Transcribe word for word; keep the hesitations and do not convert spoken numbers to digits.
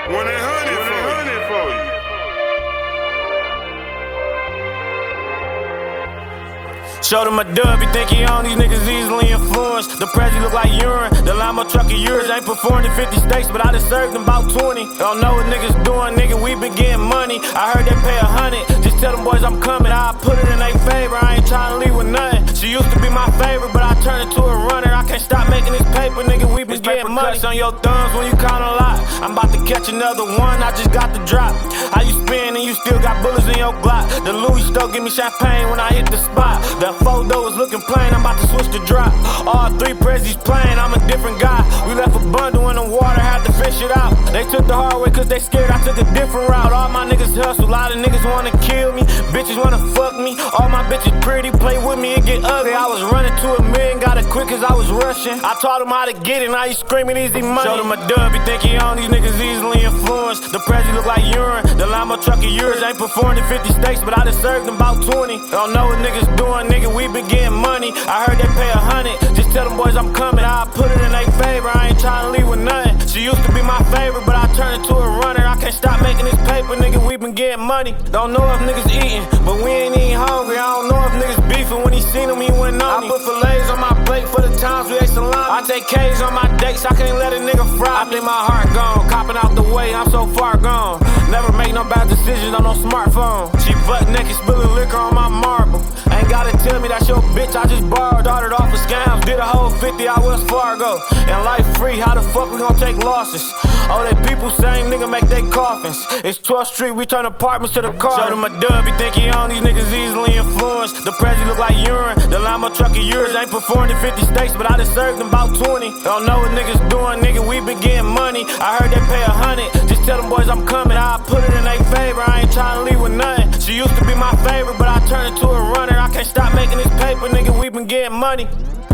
one eight hundred for you. Showed him a dub, he think he on these niggas easily influenced. The Prezi look like urine, the Limo truck of yours. Ain't performed in fifty states, but I done served them about twenty. Don't know what niggas doing, nigga, we been getting money. I heard they pay a hundred, just tell them boys I'm coming. I put it in their favor, I ain't tryna leave with nothing. She used to be my favorite, but I turned into a runner. I can't stop making this paper, nigga, we been getting money. On your thumbs when you count a lot. I'm about to catch another one, I just got the drop. How you spin and you still got bullets in your Glock? The Louis still give me champagne when I hit the spot. The photo was looking plain, I'm about to switch the drop. All three Prezis playing, I'm a different guy. We left a bundle in the water, had to fish it out. They took the hard way cause they scared I took a different route. All my niggas hustle, a lot of niggas wanna kill me. Bitches wanna fuck me, all my bitches pretty. Play with me and get ugly. I was running to a million, got it quick cause I was rushing. I taught him how to get it, now he screaming easy money. Showed him a dub, he think he on these niggas easily influenced. The Prezi look like urine, the Limo truck of yours. Ain't performed in fifty states, but I done served them about twenty. Don't know what niggas doing, nigga, we been getting money. I heard they pay a hundred, just tell them boys I'm coming. I put it in their favor, I ain't tryna leave with nothing. She used to be my favorite, but I turned into a runner. I can't stop making this paper, nigga, we been getting money. Don't know if niggas eating, but we ain't even hungry. I don't know if niggas beefing, when he seen him, he went on me. I put fillets on my plate for the times we ate salami. I take K's on my dates, I can't let a nigga fry. I think my heart gone, copping out the way, I'm so far gone. Never make no bad decisions on no smartphone. She butt naked, spilling liquor on my marble. Ain't gotta tell me that's your bitch, I just borrowed. Started off with scams, did a whole fifty out Wells Fargo. And life free, how the fuck we gon' take losses? Oh, they people same nigga make they coffins. It's twelfth street, we turn apartments to the car. Showed him a dub, he think he on these niggas easily influenced. The Prezi look like urine, the Limo truck of yours. Ain't performed in fifty states, but I done served them about twenty. Don't know what niggas doing, nigga, we been getting money. I heard they pay a hundred, just tell them boys I'm coming. I put it in their favor, I ain't tryna leave with nothing. She used to be my favorite, but I turned into a runner. I can't stop making this paper, nigga, we been getting money.